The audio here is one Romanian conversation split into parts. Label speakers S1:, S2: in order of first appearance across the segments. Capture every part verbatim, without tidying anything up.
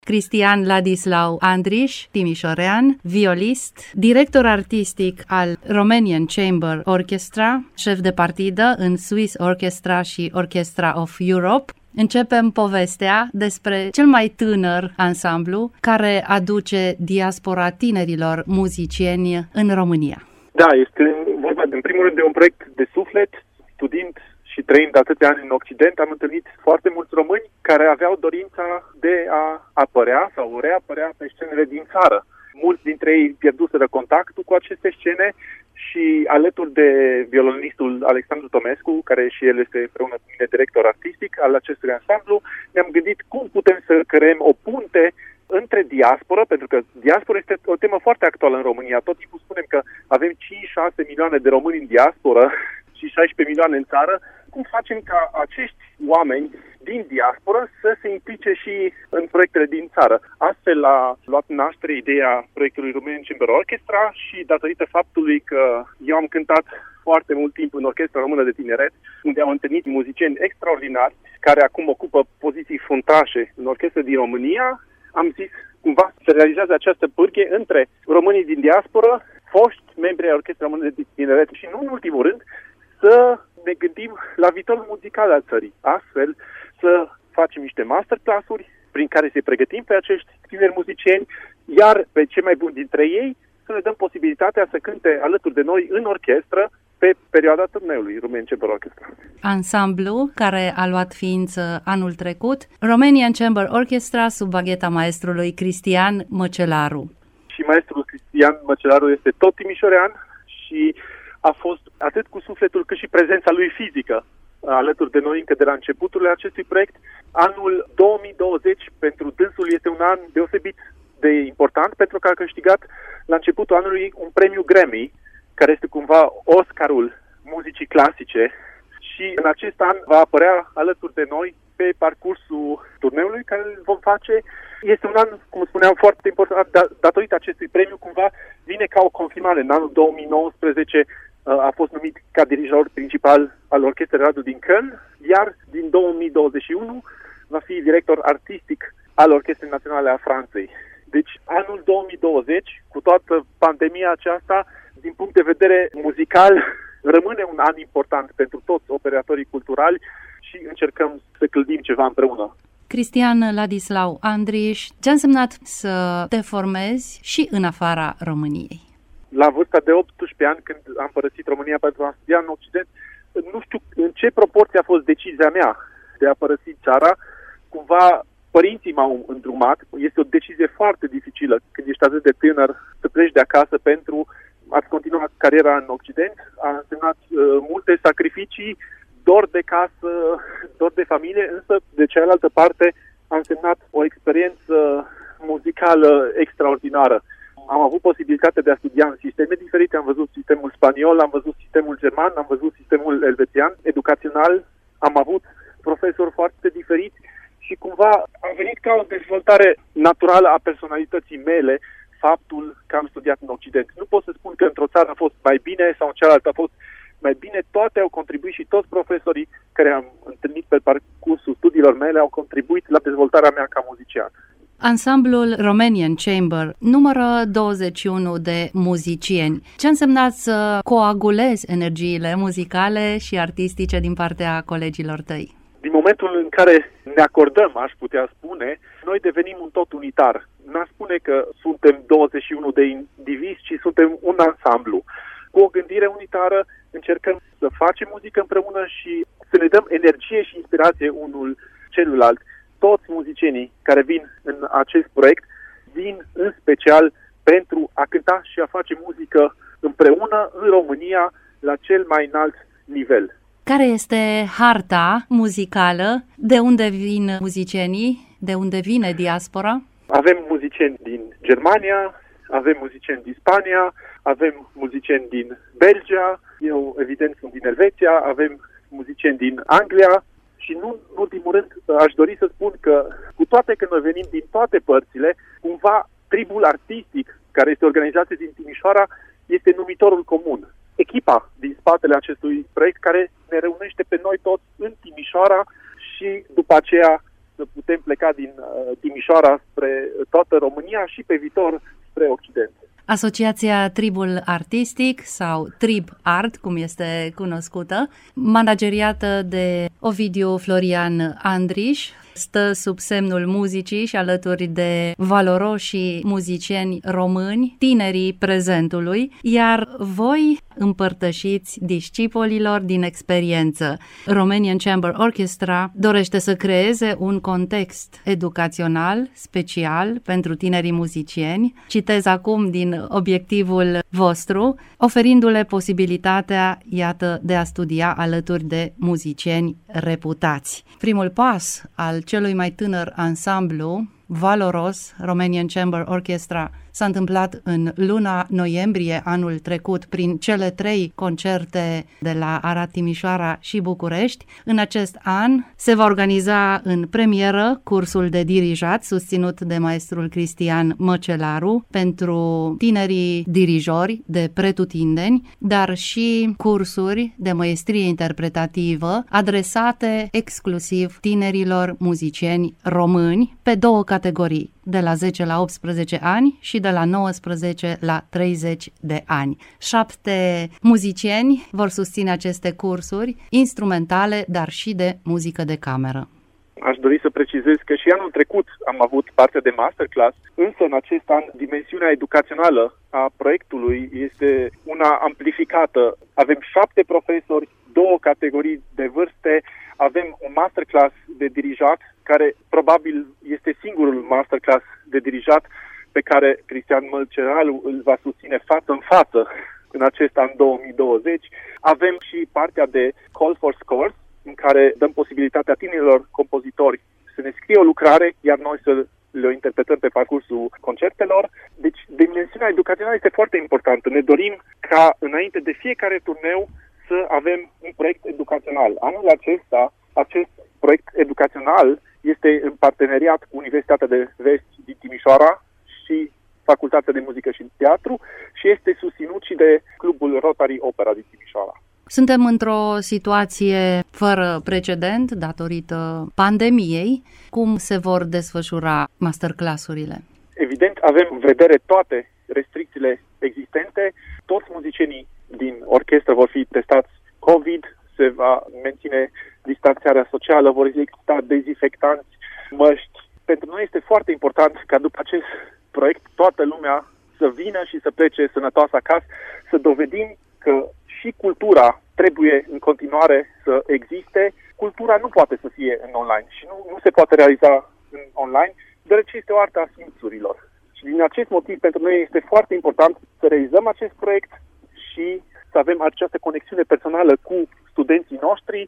S1: Cristian Ladislau Andriș, timișorean, violist, director artistic al Romanian Chamber Orchestra, șef de partidă în Swiss Orchestra și Orchestra of Europe. Începem povestea despre cel mai tânăr ansamblu care aduce diaspora tinerilor muzicieni în România.
S2: Da, este vorba în primul rând de un proiect de suflet. Studiind și trăind atâția ani în Occident, am întâlnit foarte mulți români care aveau dorința de a apărea sau reapărea pe scenele din țară. Mulți dintre ei pierduseră contactul cu aceste scene și alături de violonistul Alexandru Tomescu, care și el este împreună cu mine director artistic al acestui ansamblu, ne-am gândit cum putem să creăm o punte între diasporă, pentru că diaspora este o temă foarte actuală în România. Tot timpul spunem că avem cinci șase milioane de români în diasporă și șaisprezece milioane în țară. Cum facem ca acești oameni din diasporă să se implice și în proiectele din țară? Astfel a luat naștere ideea proiectului Romanian Chamber Orchestra și datorită faptului că eu am cântat foarte mult timp în Orchestra Română de Tineret, unde am întâlnit muzicieni extraordinari care acum ocupă poziții fruntașe în orchestra din România, am zis cumva să realizează această pârghie între românii din diasporă, foști membri ai Orchestrei Române de Tineret și nu în ultimul rând să ne gândim la viitorul muzical al țării. Astfel să facem niște masterclass-uri prin care să-i pregătim pe acești tineri muzicieni, iar pe cei mai buni dintre ei să le dăm posibilitatea să cânte alături de noi în orchestră pe perioada turneului Romanian Chamber Orchestra.
S1: Ansamblu care a luat ființă anul trecut, Romanian Chamber Orchestra sub bagheta maestrului Cristian Măcelaru.
S2: Și maestrul Cristian Măcelaru este tot timișorean și a fost atât cu sufletul cât și prezența lui fizică alături de noi încă de la începutul acestui proiect. Anul două mii douăzeci pentru dânsul este un an deosebit de important pentru că a câștigat la începutul anului un premiu Grammy, care este cumva Oscarul muzicii clasice și în acest an va apărea alături de noi pe parcursul turneului care îl vom face. Este un an, cum spuneam, foarte important, datorită acestui premiu, cumva vine ca o confirmare. În anul două mii nouăsprezece a fost numit ca dirijor principal al Orchestrei Radu din Köln, iar din două mii douăzeci și unu va fi director artistic al Orchestrei Naționale a Franței. Deci anul două mii douăzeci, cu toată pandemia aceasta, din punct de vedere muzical, rămâne un an important pentru toți operatorii culturali și încercăm să clădim ceva împreună.
S1: Cristian Ladislau Andriș, ce a însemnat să te formezi și în afara României?
S2: La vârsta de optsprezece ani, când am părăsit România pentru a studia în Occident, nu știu în ce proporție a fost decizia mea de a părăsi țara. Cumva părinții m-au îndrumat. Este o decizie foarte dificilă când ești atât de tânăr să pleci de acasă pentru a-ți continua cariera în Occident. A însemnat uh, multe sacrificii, dor de casă, dor de familie, însă de cealaltă parte a însemnat o experiență muzicală extraordinară. Am avut posibilitatea de a studia în sisteme diferite, am văzut sistemul spaniol, am văzut sistemul german, am văzut sistemul elvețian, educațional, am avut profesori foarte diferiți și cumva a venit ca o dezvoltare naturală a personalității mele faptul că am studiat în Occident. Nu pot să spun că într-o țară a fost mai bine sau în cealaltă a fost mai bine, toate au contribuit și toți profesorii care am întâlnit pe parcursul studiilor mele au contribuit la dezvoltarea mea ca muzician.
S1: Ansamblul Romanian Chamber numără douăzeci și unu de muzicieni. Ce a însemnat să coagulezi energiile muzicale și artistice din partea colegilor tăi?
S2: Din momentul în care ne acordăm, aș putea spune, noi devenim un tot unitar. N-aș spune că suntem douăzeci și unu de indivizi, ci suntem un ansamblu. Cu o gândire unitară încercăm să facem muzică împreună și să ne dăm energie și inspirație unul celuilalt. Toți muzicienii care vin în acest proiect vin în special pentru a cânta și a face muzică împreună în România la cel mai înalt nivel.
S1: Care este harta muzicală? De unde vin muzicienii? De unde vine diaspora?
S2: Avem muzicieni din Germania, avem muzicieni din Spania, avem muzicieni din Belgia, eu evident sunt din Elveția, avem muzicieni din Anglia și nu în ultimul rând aș dori să spun că cu toate că noi venim din toate părțile, cumva tribul artistic care este organizat din Timișoara este numitorul comun. Echipa din spatele acestui proiect care ne reunește pe noi toți în Timișoara și după aceea să putem putem pleca din uh, Timișoara spre toată România și pe viitor spre Occident.
S1: Asociația Tribul Artistic sau Trib Art, cum este cunoscută, manageriată de Ovidiu Florian Andriș, stă sub semnul muzicii și alături de valoroși muzicieni români, tinerii prezentului, iar voi împărtășiți discipolilor din experiență. Romanian Chamber Orchestra dorește să creeze un context educațional special pentru tinerii muzicieni. Citez acum din obiectivul vostru, oferindu-le posibilitatea, iată, de a studia alături de muzicieni reputați. Primul pas al celui mai tânăr ansamblu valoros, Romanian Chamber Orchestra, s-a întâmplat în luna noiembrie anul trecut prin cele trei concerte de la Arad, Timișoara și București. În acest an se va organiza în premieră cursul de dirijat susținut de maestrul Cristian Măcelaru pentru tinerii dirijori de pretutindeni, dar și cursuri de maestrie interpretativă adresate exclusiv tinerilor muzicieni români pe două categorii, de la zece la optsprezece ani și de la nouăsprezece la treizeci de ani. Șapte muzicieni vor susține aceste cursuri instrumentale, dar și de muzică de cameră.
S2: Aș dori să precizez că și anul trecut am avut parte de masterclass, însă în acest an dimensiunea educațională a proiectului este una amplificată. Avem șapte profesori, două categorii de vârste, avem un masterclass de dirijat, care probabil este singurul masterclass de dirijat pe care Cristian Măcelaru îl va susține față în față în acest an două mii douăzeci. Avem și partea de Call for Scores, în care dăm posibilitatea tinerilor compozitori să ne scrie o lucrare, iar noi să le interpretăm pe parcursul concertelor. Deci dimensiunea educațională este foarte importantă. Ne dorim ca înainte de fiecare turneu să avem un proiect educațional. Anul acesta, acest proiect educațional este în parteneriat cu Universitatea de Vest din Timișoara și Facultatea de Muzică și Teatru și este susținut și de Clubul Rotary Opera din Timișoara.
S1: Suntem într-o situație fără precedent datorită pandemiei. Cum se vor desfășura masterclass-urile?
S2: Evident, avem în vedere toate restricțiile existente. Toți muzicienii din orchestră vor fi testați COVID, se va menține distanțarea socială, vor exista dezinfectanți, măști. Pentru noi este foarte important ca după acest proiect toată lumea să vină și să plece sănătoasă acasă, să dovedim că și cultura trebuie în continuare să existe. Cultura nu poate să fie în online și nu, nu se poate realiza în online, deoarece este o artă a simțurilor. Și din acest motiv, pentru noi este foarte important să realizăm acest proiect și să avem această conexiune personală cu studenții noștri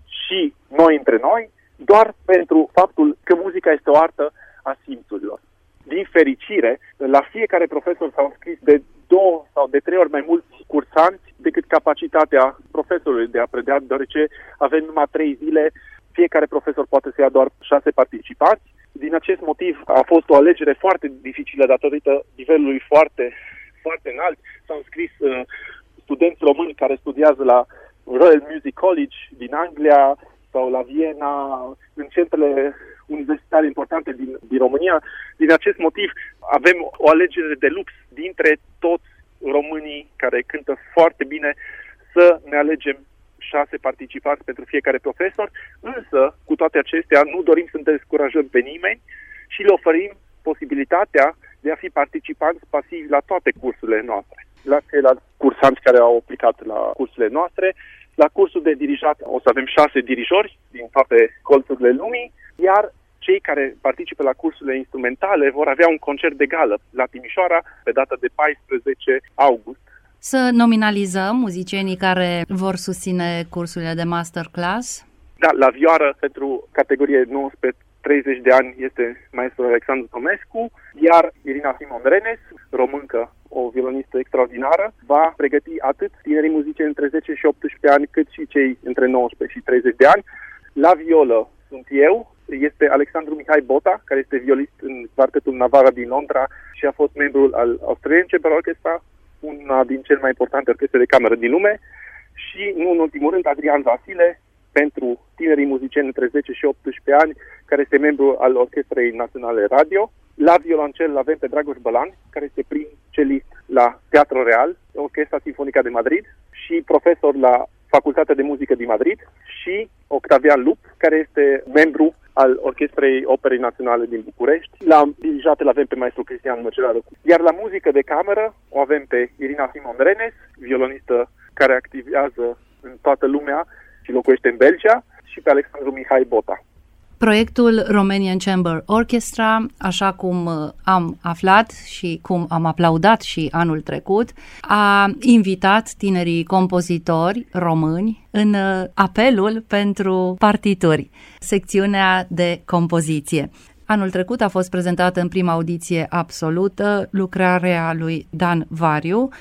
S2: și noi între noi, doar pentru faptul că muzica este o artă a simțurilor. Din fericire, la fiecare profesor s-au înscris de două sau de trei ori mai mulți cursanți decât capacitatea profesorului de a predea, deoarece avem numai trei zile, fiecare profesor poate să ia doar șase participanți. Din acest motiv a fost o alegere foarte dificilă datorită nivelului foarte, foarte înalt. S-au înscris uh, studenți români care studiază la Royal Music College din Anglia sau la Viena, în centrele universitare importante din, din România. Din acest motiv avem o alegere de lux dintre toți românii care cântă foarte bine să ne alegem șase participanți pentru fiecare profesor, însă cu toate acestea nu dorim să descurajăm pe nimeni și le oferim posibilitatea de a fi participanți pasivi la toate cursurile noastre. La ceilalți cursanți care au aplicat la cursurile noastre, la cursul de dirijat o să avem șase dirijori din toate colțurile lumii, iar cei care participă la cursurile instrumentale vor avea un concert de gală la Timișoara pe data de paisprezece august.
S1: Să nominalizăm muzicienii care vor susține cursurile de masterclass.
S2: Da, la vioară pentru categorie nouăsprezece treizeci de ani este maestrul Alexandru Tomescu, iar Irina Simon Renes, româncă, o violonistă extraordinară, va pregăti atât tinerii muzicieni între zece și optsprezece ani, cât și cei între nouăsprezece și treizeci de ani. La violă sunt eu, este Alexandru Mihai Bota, care este violist în quartetul Navara din Londra și a fost membru al Australian Chamber Orchestra, una din cele mai importante orchestre de cameră din lume, și, nu în ultimul rând, Adrian Vasile, pentru tinerii muzicieni între zece și optsprezece ani, care este membru al Orchestrei Naționale Radio. La violoncel avem pe Dragoș Bălan, care este prim celist la Teatro Real, Orchestra Sinfonică de Madrid, și profesor la Facultatea de Muzică din Madrid, și Octavian Lup, care este membru al Orchestrei Operei Naționale din București. La dirijat îl avem pe maestru Cristian Măcelaru. Iar la muzică de cameră o avem pe Irina Simon Renes, violonistă care activează în toată lumea și locuiește în Belgia, și pe Alexandru Mihai Bota.
S1: Proiectul Romanian Chamber Orchestra, așa cum am aflat și cum am aplaudat și anul trecut, a invitat tinerii compozitori români în apelul pentru partituri, secțiunea de compoziție. Anul trecut a fost prezentată în prima audiție absolută lucrarea lui Dan Variu,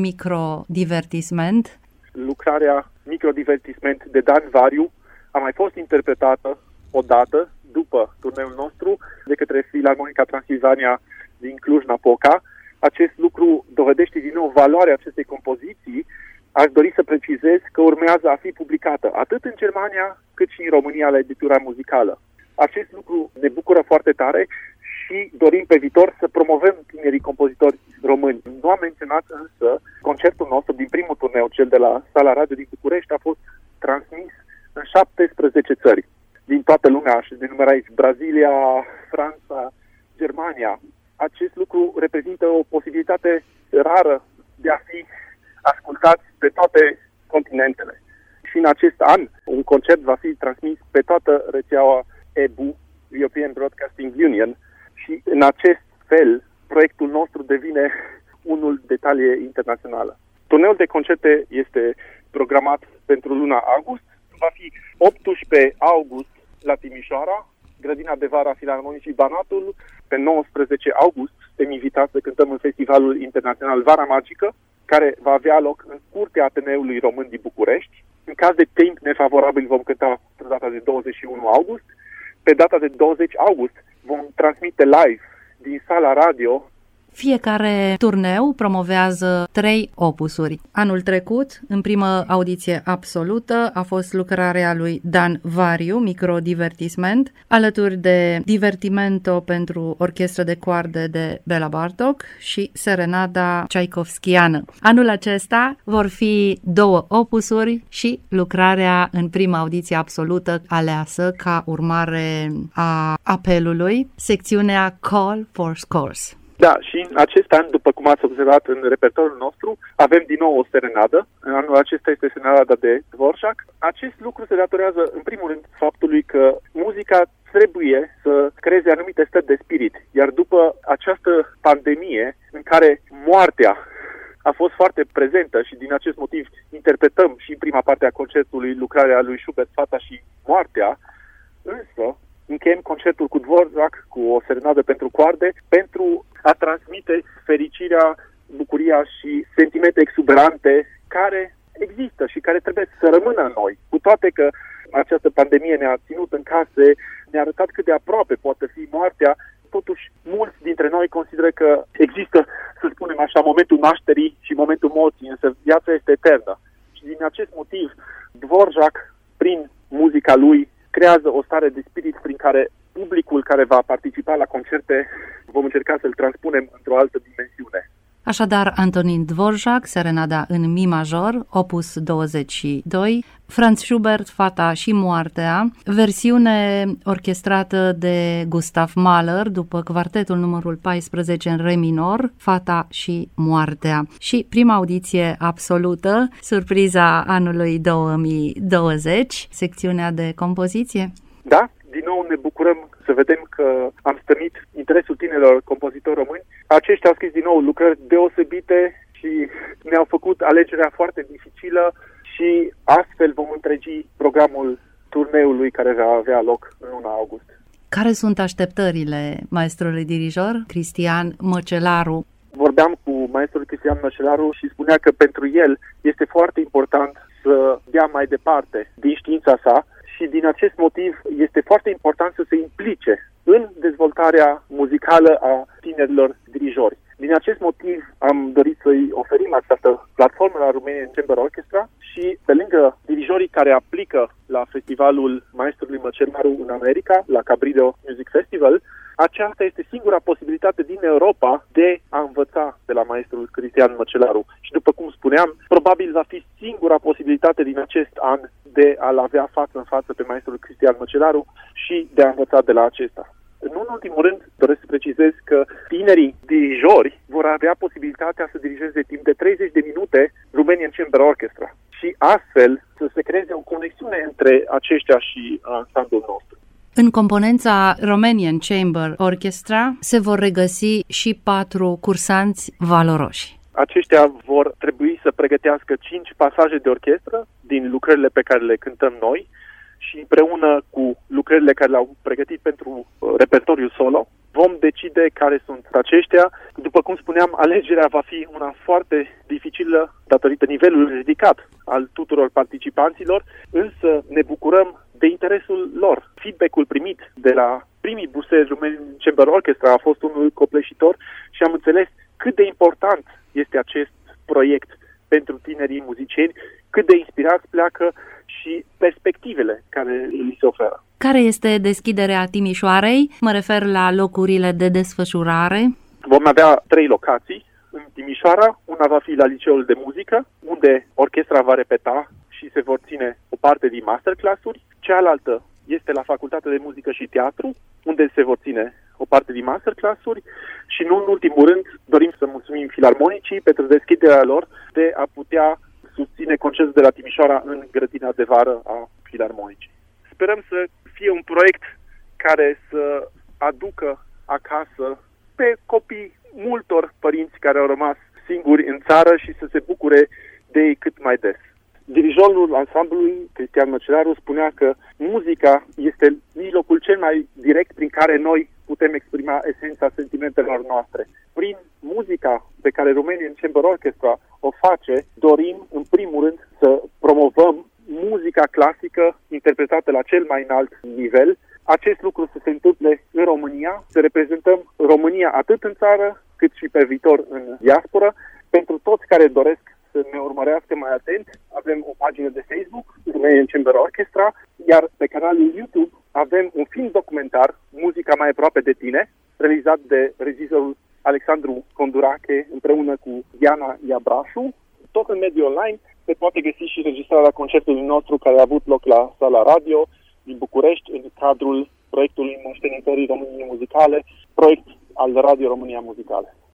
S1: Microdivertisment.
S2: Lucrarea Microdivertisment de Dan Variu a mai fost interpretată odată, după turneul nostru, de către Filarmonica Transilvania din Cluj-Napoca. Acest lucru dovedește din nou valoarea acestei compoziții. Aș dori să precizez că urmează a fi publicată atât în Germania, cât și în România la editura muzicală. Acest lucru ne bucură foarte tare și dorim pe viitor să promovăm tinerii compozitori români. Nu am menționat însă concertul nostru din primul turneu, cel de la Sala Radio din București, a fost transmis în șaptesprezece țări din toată lumea, și denumera aici Brazilia, Franța, Germania. Acest lucru reprezintă o posibilitate rară de a fi ascultați pe toate continentele. Și în acest an, un concert va fi transmis pe toată rețeaua E B U, European Broadcasting Union, și în acest fel proiectul nostru devine unul de talie internațională. Turneul de concerte este programat pentru luna august. Va fi optsprezece august la Timișoara, Grădina de Vară a Filarmonicii Banatul. Pe nouăsprezece august suntem invitați să cântăm în Festivalul Internațional Vara Magică, care va avea loc în Curtea Ateneului Român din București. În caz de timp nefavorabil vom cânta pe data de douăzeci și unu august. Pe data de douăzeci august vom transmite live din Sala Radio.
S1: Fiecare turneu promovează trei opusuri. Anul trecut, în primă audiție absolută, a fost lucrarea lui Dan Variu, Microdivertisment, alături de Divertimento pentru orchestră de coarde de Bela Bartok și Serenada Tchaikovskiană. Anul acesta vor fi două opusuri și lucrarea în prima audiție absolută aleasă ca urmare a apelului, secțiunea Call for Scores.
S2: Da, și în acest an, după cum ați observat în repertoriul nostru, avem din nou o serenadă. În anul acesta este serenada de Dvorak. Acest lucru se datorează, în primul rând, faptului că muzica trebuie să creeze anumite stări de spirit. Iar după această pandemie, în care moartea a fost foarte prezentă și din acest motiv interpretăm și în prima parte a concertului lucrarea lui Schubert, Fata și Moartea, însă încheiem concertul cu Dvorak, cu o serenadă pentru coarde, pentru a transmite fericirea, bucuria și sentimente exuberante care există și care trebuie să rămână în noi. Cu toate că această pandemie ne-a ținut în case, ne-a arătat cât de aproape poate fi moartea, totuși mulți dintre noi consideră că există, să spunem așa, momentul nașterii și momentul morții, însă viața este eternă. Și din acest motiv, Dvorak, prin muzica lui, creează o stare de spirit prin care publicul care va participa la concerte vom încerca să-l transpunem într-o altă dimensiune.
S1: Așadar, Antonin Dvorak, serenada în mi major, opus douăzeci și doi, Franz Schubert, Fata și Moartea, versiune orchestrată de Gustav Mahler după quartetul numărul paisprezece în re minor, Fata și Moartea. Și prima audiție absolută, surpriza anului două mii douăzeci, secțiunea de compoziție.
S2: Da, din nou ne bucurăm să vedem că am stănit interesul tinerilor compozitori români. Aceștia au scris din nou lucrări deosebite și ne-au făcut alegerea foarte dificilă și astfel vom întregi programul turneului care va avea loc în luna august.
S1: Care sunt așteptările maestrului dirijor Cristian Măcelaru?
S2: Vorbeam cu maestrul Cristian Măcelaru și spunea că pentru el este foarte important să dea mai departe din știința sa și din acest motiv este foarte important să se implice în dezvoltarea muzicală a tinerilor dirijori. Din acest motiv am dorit să-i oferim această platformă la Romanian Chamber Orchestra și pe lângă dirijorii care aplică la la festivalul Maestrului Măcelaru în America, la Cabrillo Music Festival, aceasta este singura posibilitate din Europa de a învăța de la maestrul Cristian Măcelaru. Și după cum spuneam, probabil va fi singura posibilitate din acest an de a-l avea față în față pe maestrul Cristian Măcelaru și de a învăța de la acesta. Nu în ultimul rând, doresc să precizez că tinerii dirijori vor avea posibilitatea să dirigeze timp de treizeci de minute Romanian Chamber Orchestra și astfel să se creeze o conexiune între aceștia și ansamblul nostru.
S1: În componența Romanian Chamber Orchestra se vor regăsi și patru cursanți valoroși.
S2: Aceștia vor trebui să pregătească cinci pasaje de orchestră din lucrările pe care le cântăm noi și împreună cu lucrările care le-au pregătit pentru repertoriul solo, vom decide care sunt aceștia. După cum spuneam, alegerea va fi una foarte dificilă datorită nivelului ridicat al tuturor participanților, însă ne bucurăm de interesul lor. Feedback-ul primit de la primii burseri Romanian Chamber Orchestra a fost unul copleșitor și am înțeles cât de important este acest proiect pentru tinerii muzicieni, cât de inspirați pleacă și perspectivele care li se oferă.
S1: Care este deschiderea Timișoarei? Mă refer la locurile de desfășurare.
S2: Vom avea trei locații în Timișoara. Una va fi la Liceul de Muzică, unde orchestra va repeta și se vor ține o parte din masterclass-uri. Cealaltă este la Facultatea de Muzică și Teatru, unde se vor ține o parte din masterclass-uri și, nu în ultimul rând, dorim să mulțumim Filarmonicii pentru deschiderea lor de a putea susține concertul de la Timișoara în grădina de vară a Filarmonicii. Sperăm să fie un proiect care să aducă acasă pe copii multor părinți care au rămas singuri în țară și să se bucure de ei cât mai des. Dirijorul ansamblului, Cristian Măcelaru, spunea că muzica este mijlocul cel mai direct prin care noi putem exprima esența sentimentelor noastre. Prin muzica pe care Romanian Chamber Orchestra o face, dorim, în primul rând, să promovăm muzica clasică interpretată la cel mai înalt nivel. Acest lucru să se întâmple în România, să reprezentăm România atât în țară, cât și pe viitor în diaspora. Pentru toți care doresc să ne urmărească mai atent, avem o pagină de Facebook, Romanian Chamber Orchestra, iar pe canalul YouTube avem un film documentar, Muzica mai aproape de tine, realizat de regizorul Alexandru Condurache împreună cu Diana Iabrașu. Tot în mediul online se poate găsi și registrarea concertului nostru care a avut loc la Sala Radio din București în cadrul proiectului Moștenitorii României Muzicale, proiect al Radio România Muzicale.